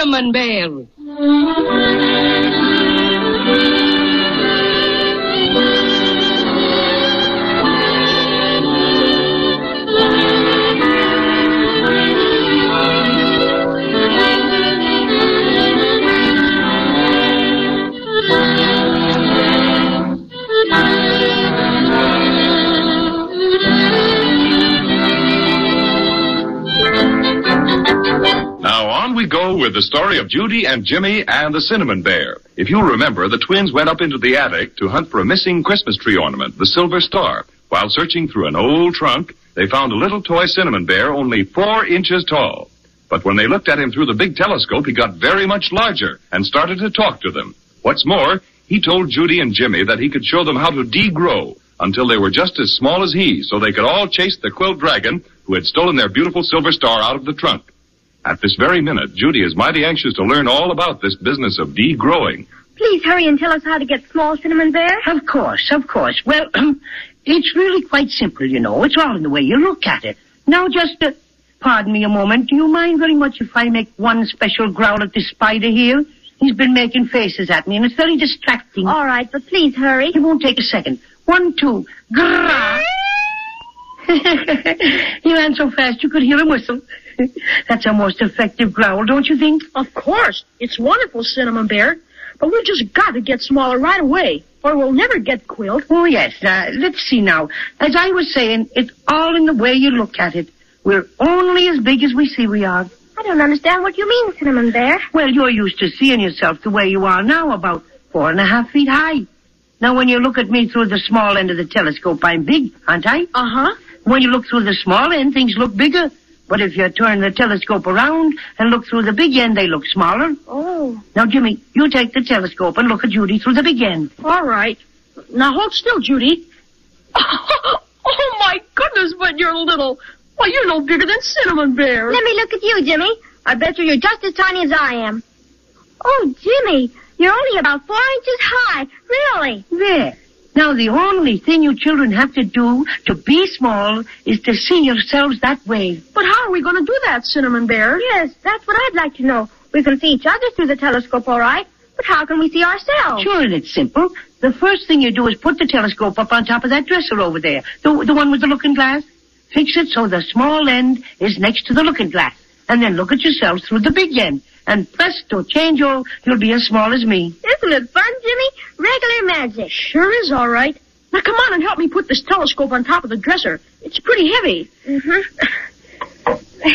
Cinnamon Bear. We go with the story of Judy and Jimmy and the Cinnamon Bear. If you'll remember, the twins went up into the attic to hunt for a missing Christmas tree ornament, the Silver Star. While searching through an old trunk, they found a little toy Cinnamon Bear only 4 inches tall. But when they looked at him through the big telescope, he got very much larger and started to talk to them. What's more, he told Judy and Jimmy that he could show them how to degrow until they were just as small as he, so they could all chase the quilt dragon who had stolen their beautiful Silver Star out of the trunk. At this very minute, Judy is mighty anxious to learn all about this business of degrowing. Please hurry and tell us how to get small, Cinnamon Bear. Of course. Well, it's really quite simple, you know. It's all in the way you look at it. Now, just, pardon me a moment. Do you mind very much if I make one special growl at this spider here? He's been making faces at me, and it's very distracting. All right, but please hurry. It won't take a second. 1, 2, grrrr. He ran so fast you could hear him whistle. That's a most effective growl, don't you think? Of course. It's wonderful, Cinnamon Bear. But we've just got to get smaller right away, or we'll never get quilled. Oh, yes. Let's see now. As I was saying, it's all in the way you look at it. We're only as big as we see we are. I don't understand what you mean, Cinnamon Bear. Well, you're used to seeing yourself the way you are now, about 4.5 feet high. Now, when you look at me through the small end of the telescope, I'm big, aren't I? Uh-huh. When you look through the small end, things look bigger. But if you turn the telescope around and look through the big end, they look smaller. Oh. Now, Jimmy, you take the telescope and look at Judy through the big end. All right. Now, hold still, Judy. Oh, my goodness, but you're little. Why, you're no bigger than Cinnamon Bear. Let me look at you, Jimmy. I bet you're just as tiny as I am. Oh, Jimmy, you're only about 4 inches high. Really? There. Now, the only thing you children have to do to be small is to see yourselves that way. But how are we going to do that, Cinnamon Bear? Yes, that's what I'd like to know. We can see each other through the telescope, all right, but how can we see ourselves? Sure, and it's simple. The first thing you do is put the telescope up on top of that dresser over there, the one with the looking glass. Fix it so the small end is next to the looking glass, and then look at yourselves through the big end. And presto, change-o, you'll be as small as me. Isn't it fun, Jimmy? Regular magic. Sure is all right. Now, come on and help me put this telescope on top of the dresser. It's pretty heavy. Mm-hmm.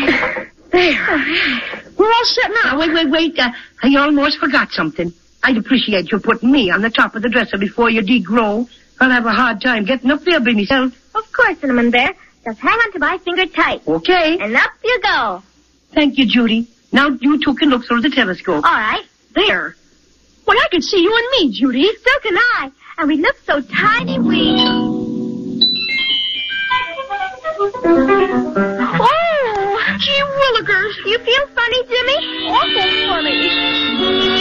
There. We're all set now. Wait. I almost forgot something. I'd appreciate you putting me on the top of the dresser before you degrow. I'll have a hard time getting up there by myself. Of course, Cinnamon Bear. Just hang on to my finger tight. Okay. And up you go. Thank you, Judy. Now you two can look through the telescope. All right. There. Why, I can see you and me, Judy. So can I. And we look so tiny, Oh! Gee willikers. You feel funny, Jimmy? Awful funny.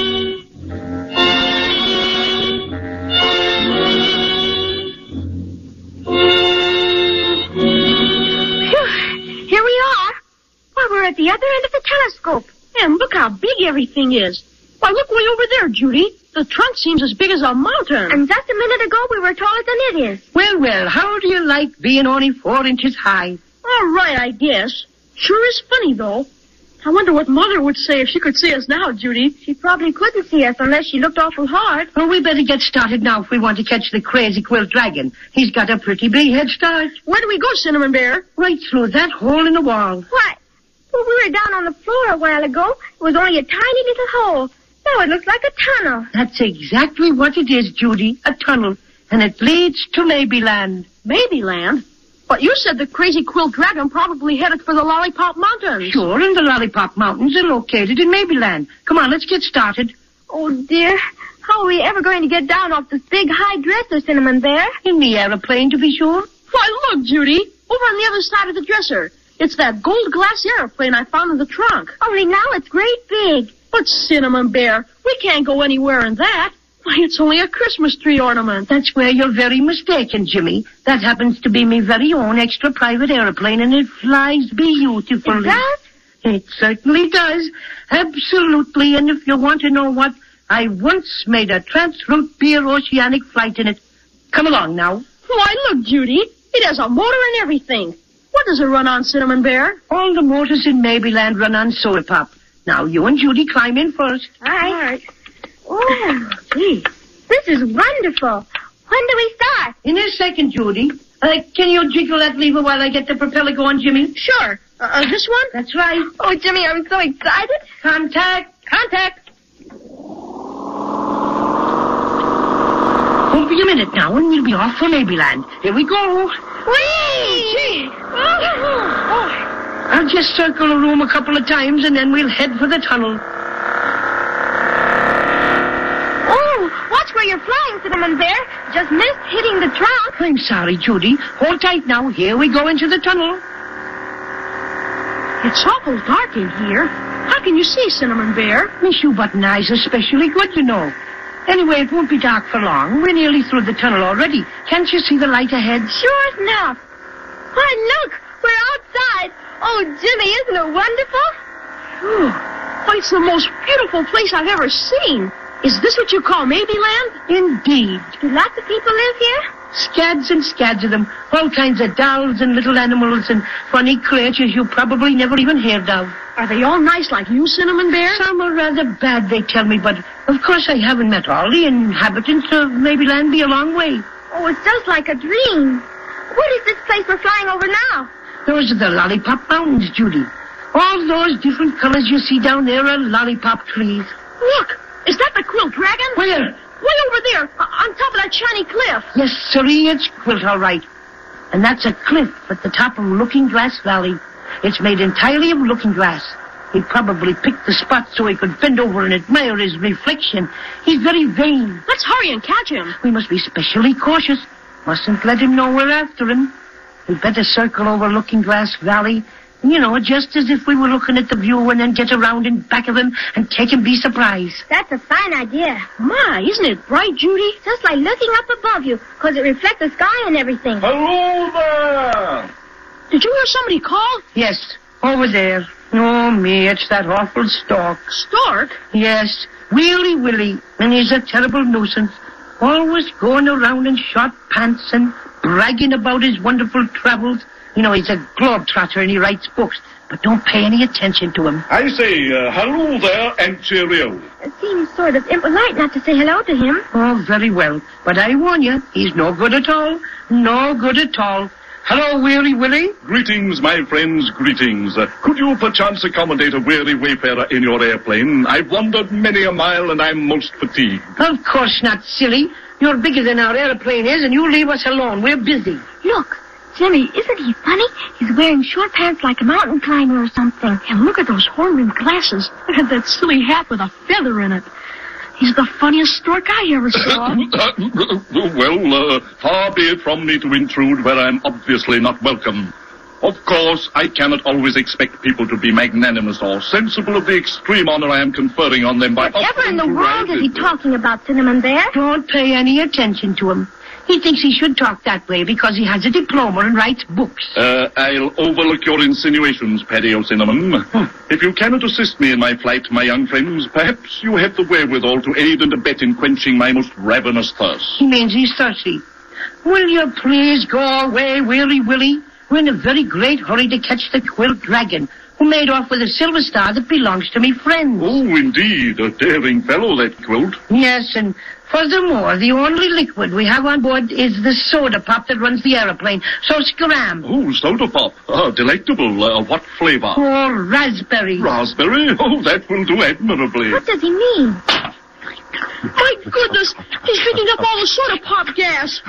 Here we are. Why, we're at the other end of the telescope. And look how big everything is. Why, look way over there, Judy. The trunk seems as big as a mountain. And just a minute ago, we were taller than it is. Well, how do you like being only 4 inches high? All right, I guess. Sure is funny, though. I wonder what Mother would say if she could see us now, Judy. She probably couldn't see us unless she looked awful hard. Well, we better get started now if we want to catch the crazy quilt dragon. He's got a pretty big head start. Where do we go, Cinnamon Bear? Right through that hole in the wall. What? Well, we were down on the floor a while ago. It was only a tiny little hole. Now it looks like a tunnel. That's exactly what it is, Judy. A tunnel. And it leads to Maybeland. Maybeland? But you said the crazy quilt dragon probably headed for the Lollipop Mountains. Sure, and the Lollipop Mountains are located in Maybeland. Come on, let's get started. Oh, dear. How are we ever going to get down off this big high dresser, Cinnamon Bear? In the airplane, to be sure. Why, look, Judy. Over on the other side of the dresser. It's that gold glass airplane I found in the trunk. Only now it's great big. But, Cinnamon Bear, we can't go anywhere in that. Why, it's only a Christmas tree ornament. That's where you're very mistaken, Jimmy. That happens to be my very own extra private airplane, and it flies beautifully. Is that? It certainly does. Absolutely. And if you want to know what, I once made a trans-route beer oceanic flight in it. Come along now. Why, look, Judy. It has a motor and everything. What does it run on, Cinnamon Bear? All the motors in Maryland run on soda pop. Now, you and Judy climb in first. All right. Oh, gee. This is wonderful. When do we start? In a second, Judy. Can you jiggle that lever while I get the propeller going, Jimmy? Sure. This one? That's right. Oh, Jimmy, I'm so excited. Contact. Won't be a minute now, and we'll be off for Maryland. Here we go. Whee! Gee. I'll just circle the room a couple of times, and then we'll head for the tunnel. Oh, watch where you're flying, Cinnamon Bear. Just missed hitting the trunk. I'm sorry, Judy. Hold tight now. Here we go into the tunnel. It's awful dark in here. How can you see, Cinnamon Bear? My shoe button eyes are especially good, you know. Anyway, it won't be dark for long. We're nearly through the tunnel already. Can't you see the light ahead? Sure enough. Why, look, we're outside. Oh, Jimmy, isn't it wonderful? Why, it's the most beautiful place I've ever seen. Is this what you call Maryland? Indeed. Do lots of people live here? Scads and scads of them. All kinds of dolls and little animals and funny creatures you probably never even heard of. Are they all nice like you, Cinnamon Bear? Some are rather bad, they tell me, but of course I haven't met all the inhabitants of Maryland. Be a long way. Oh, it's just like a dream. What is this place we're flying over now? Those are the Lollipop Mountains, Judy. All those different colors you see down there are lollipop trees. Look, is that the Quilt Dragon? Where? Way over there, on top of that shiny cliff. Yes, sirree, it's Quilt, all right. And that's a cliff at the top of Looking Glass Valley. It's made entirely of looking glass. He probably picked the spot so he could bend over and admire his reflection. He's very vain. Let's hurry and catch him. We must be specially cautious. Mustn't let him know we're after him. We'd better circle over Looking Glass Valley, you know, just as if we were looking at the view, and then get around in back of him and take him by surprise. That's a fine idea. My, isn't it bright, Judy? Just like looking up above you, because it reflects the sky and everything. Hello there! Did you hear somebody call? Yes, over there. Oh, me, it's that awful Stork. Stork? Yes, Weary Willie, and he's a terrible nuisance. Always going around in short pants and bragging about his wonderful travels. You know, he's a globetrotter and he writes books, but don't pay any attention to him. I say, hello there and cheerio. It seems sort of impolite not to say hello to him. Oh, very well. But I warn you, he's no good at all. No good at all. Hello, Weary Willie. Greetings, my friends, greetings. Could you perchance accommodate a weary wayfarer in your airplane? I've wandered many a mile and I'm most fatigued. Of course not, silly. You're bigger than our airplane is, and you leave us alone. We're busy. Look, Jimmy, isn't he funny? He's wearing short pants like a mountain climber or something. And look at those horn-rimmed glasses. And that silly hat with a feather in it. He's the funniest stork I ever saw. Well, far be it from me to intrude where I'm obviously not welcome. Of course, I cannot always expect people to be magnanimous or sensible of the extreme honor I am conferring on them by... Whatever in the world is he talking about, Cinnamon Bear? Don't pay any attention to him. He thinks he should talk that way because he has a diploma and writes books. I'll overlook your insinuations, Paddy O'Cinnamon. If you cannot assist me in my flight, my young friends, perhaps you have the wherewithal to aid and abet in quenching my most ravenous thirst. He means he's thirsty. Will you please go away, Weary Willie? We're in a very great hurry to catch the Quilt Dragon, who made off with a silver star that belongs to me friends. Oh, indeed, a daring fellow, that Quilt. Yes, and furthermore, the only liquid we have on board is the soda pop that runs the aeroplane. So scram. Oh, soda pop. Delectable. What flavor? Oh, raspberry. Raspberry? Oh, that will do admirably. What does he mean? My goodness, he's drinking up all the soda pop gas.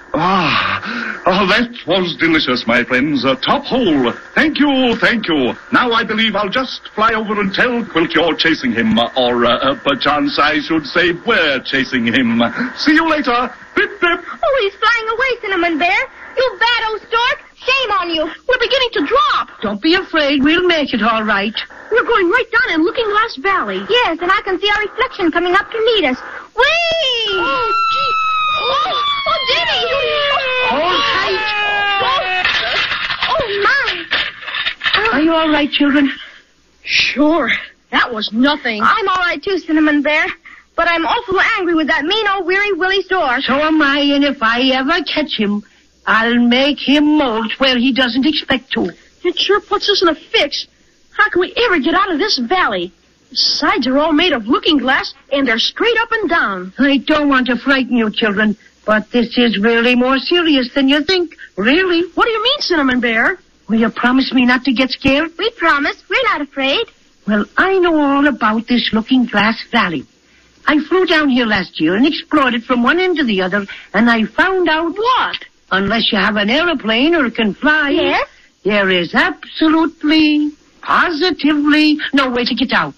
That was delicious, my friends. Top hole. Thank you, thank you. Now I believe I'll just fly over and tell Quilt you're chasing him. Or, perchance I should say we're chasing him. See you later. Pip, pip. Oh, he's flying away, Cinnamon Bear. You bad old stork. Shame on you. We're beginning to drop. Don't be afraid. We'll make it all right. We're going right down in Looking Glass Valley. Yes, and I can see our reflection coming up to meet us. Whee! Oh, gee. Oh, Jimmy! Hold tight. Oh, my. Are you all right, children? Sure. That was nothing. I'm all right, too, Cinnamon Bear. But I'm awful angry with that mean old Weary Willie Stork. So am I, and if I ever catch him, I'll make him molt where he doesn't expect to. It sure puts us in a fix. How can we ever get out of this valley? The sides are all made of looking glass, and they're straight up and down. I don't want to frighten you, children, but this is really more serious than you think. Really. What do you mean, Cinnamon Bear? Will you promise me not to get scared? We promise. We're not afraid. Well, I know all about this Looking Glass Valley. I flew down here last year and explored it from one end to the other, and I found out what? Unless you have an airplane or can fly, Yes? there is absolutely, positively no way to get out.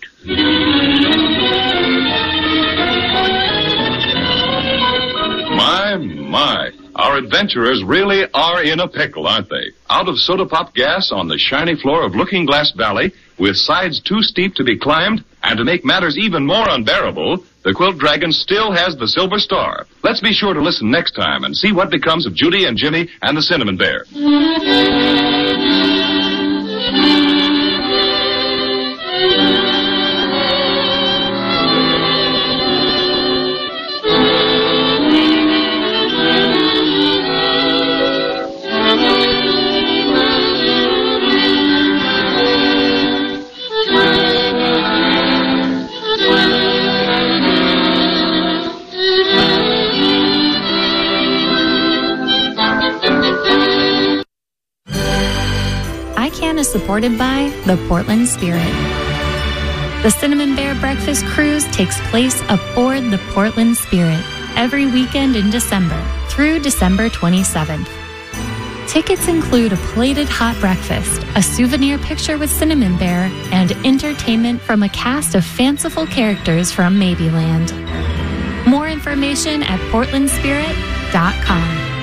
My. Our adventurers really are in a pickle, aren't they? Out of soda pop gas on the shiny floor of Looking Glass Valley, with sides too steep to be climbed, and to make matters even more unbearable, the Quilt Dragon still has the Silver Star. Let's be sure to listen next time and see what becomes of Judy and Jimmy and the Cinnamon Bear. ICANN is supported by the Portland Spirit. The Cinnamon Bear Breakfast Cruise takes place aboard the Portland Spirit every weekend in December through December 27th. Tickets include a plated hot breakfast, a souvenir picture with Cinnamon Bear, and entertainment from a cast of fanciful characters from Maybeland. More information at portlandspirit.com.